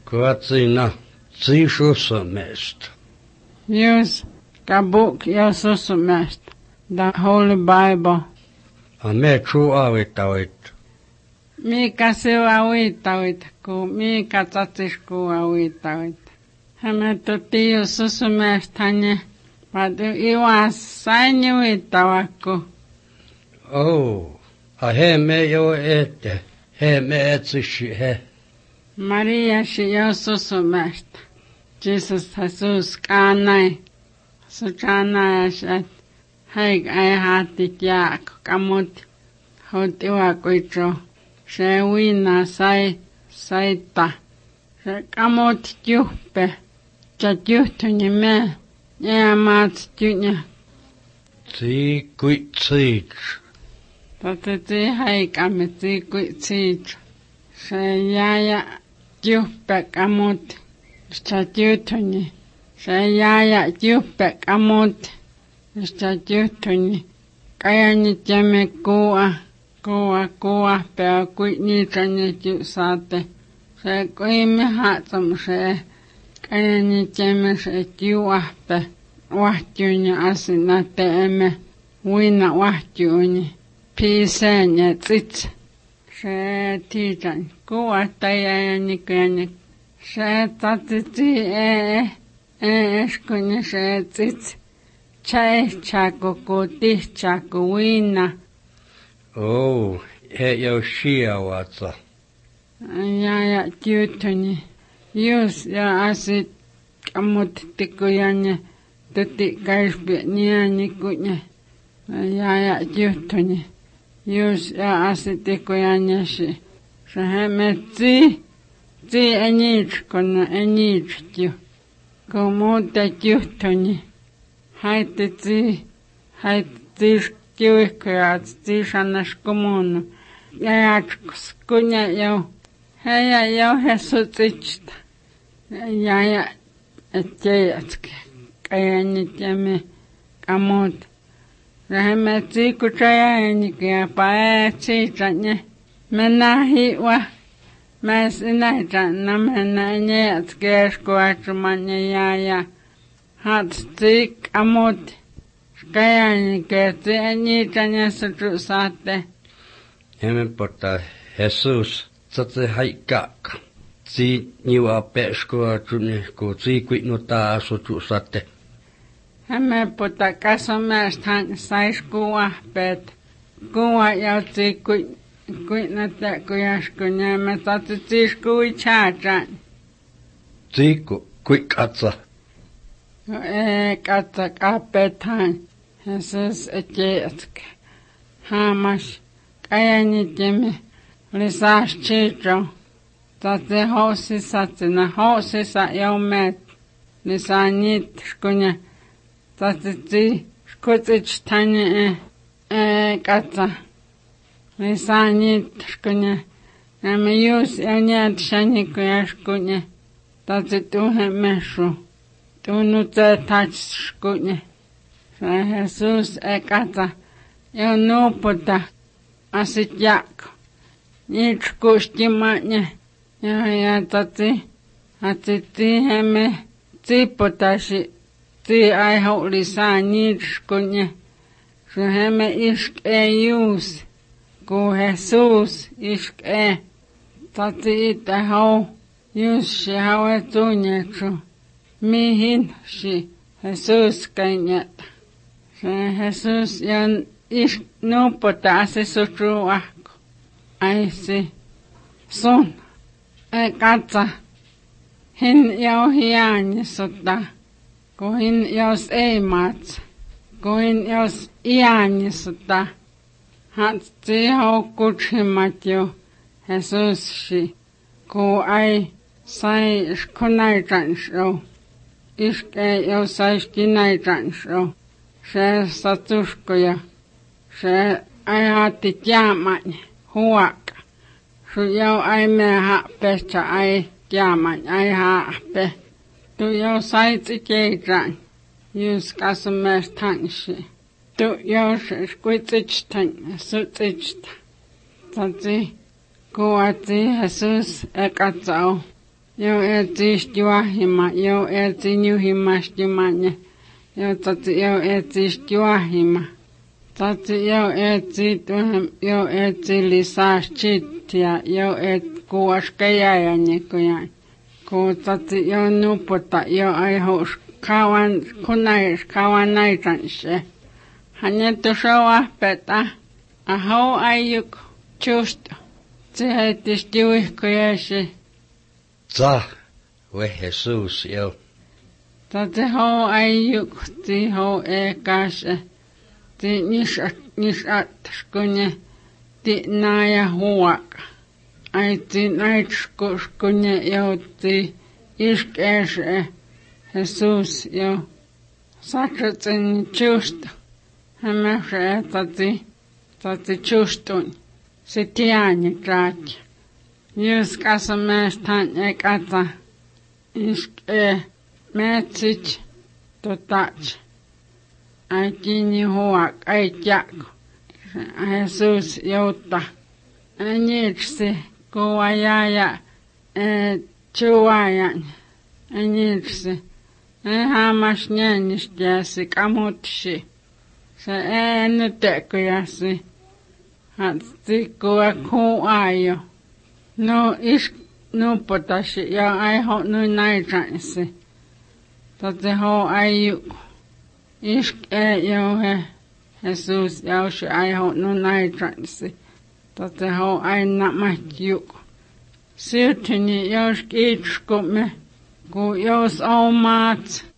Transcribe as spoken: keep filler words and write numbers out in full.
Kuatsina, Zisusumest. Use the book Jesusumest, the Holy Bible. Ame true awitawit. Mika siu awitawit, ku mika tatisku awitawit. Hame tuti Jesusumest hanye, padu iwa sainyu itawaku. Oh, a he me yo ete, he me etsishi he. Maria shi Jesusumest. Jesus Jesus kanai. Suchana shat. Haig ay hati yak kamut. Hotiwa kuicho. She wina sai saita. She kamut juhpe. Cha juhtuni me. Ea maat junya. Zi kuitsich. Tate zi haig ame zi kuitsich. She yaya juhpe kamut. Cha juhtuni. She yaya juhpe kamut. Mistä juhtuni. Kajani jemme kuua. Kuua kuua pea kui niitani juusaate. Se kui me haatsam se. Kajani jemme se juuahpe. Wahtiuni asina teemme. Uina wahtiuni. Piiseen ja tsits. Se tiitan. Kuua tajajani kajani. Se tatiti ee. Ee eskuni se tsits. Chai chako koti chako wina. Oh, he yo shia watsa. Ja ja juutuni. Jus ja asit kamut tikujanye. Tuti kaispi niani kunye. Ja ja juutuni. Jus ja asit tikujanye si. Se hemme zi. Zi enich konna enich ju. Ko muuta juutuni. Haitti zi, haitti kiuhkoja, zi sannas kumunu. Ja jatkus kunja jau, heja jau hesutitsta. Ja ja, et jäjätske, kajanit ja me kamut. Lähemme zi kutsaja enikin ja pae tsiitanje. Mennä hiiwa, mä sinäitän, na mennä jäjätske eskuatsuman ja ja. Hatsik amut. Kajani kerti niitanya sutu saatte. Hemme pota Jesus, tsatse haikak. Zi niwa peskua tunne, ku zi kuitnuta sutu saatte. Hemme pota kasomeest han sais kuva pet. Kuva jau zi kuitnata kujasku näemme tatsi zi kui chaatran. Zi ku kuikatsa. No ei katsa kapetaan. Jesus etjeetke. Haamas. Kajanit jemme. Oli saas chiitro. Tatsi housissa tsina. Housissa jau met. Lisää niit skunja. Tatsi tsi. Skutsits tanje. Ei katsa. Lisää niit skunja. Nämä juus jau niet shanikuja skunja. Tatsi tuhe messu. Tunnu te tatskune. Se Jesus ekata. Jo nuuputa. Asit jakko. Niitskusti manje. Ja ja tati. Atsi tihemme. Tsipotasi. Ti aiho lisää niitskune. Se hemme iske juus. Ku Jesus iske. Tati ite hau. Juus se haue tunjetsu. Mihin si Jesus kanyat. Se Jesus yan is nupota ase sutruahko. Ai si sun. Ei katsa. Hin jau hiani sota. Ko hin jaus ei maatsa. Ko hin jaus iani sota. Hatsi hau kutsimat jo Jesus si. Ko ai sai skunaitan show. Iske jau saisti näitänsä. Se satuskoja. Se ajatti jäämän huoka. Su jau ai me happesta ai jäämän ai happe. Tu jau saitsi keitän. Jus kasumes tanssi. Tu jau se skuitsitstan sutsitsta. Tatsi kuvatsi Jesus ekatsau. yo etist juahima, yo etin juhimastjumanya, yo tati yo etist juahima. Tati yo etsit yo etsi lisashchitia, yo et kuaskejajani kujan. Ku tati yo nupota, yo ai hos kawan, kunais kawan naitanse. Hanetu shoa peta, aho ayuk chusto. Se heittist juihkujesi. Tsa, we Jesus, jo. Tati ho ayuk, ti ho ekase. Ti nisat, nisat, skunye, ti naja huak. Ai ti naitsku, skunye, jo, ti iskese. Jesus, jo. Sakratsin chusto. Hämäse, tati, tati chustun. Se tiani traatja. Jus kasa meestään ekata. Isk e metsit totats. Ai kiinni huak, ai tjako. Jesus joutta. Ai niiksi kuva jääjä e tjuajan. Ai niiksi. Ai haamas njännistiäsi kamutsi. Se ei nyt tekujäsi. Hatti kuva kuu ajo. No isk nupotasi ja ai ho nu naitansi. Tati ho aiju. Isk e jo he. Jesus jausi ai ho nu naitansi. Tati ho aina matjuk. Siltini jos kiitskumme. Ku jos omaat.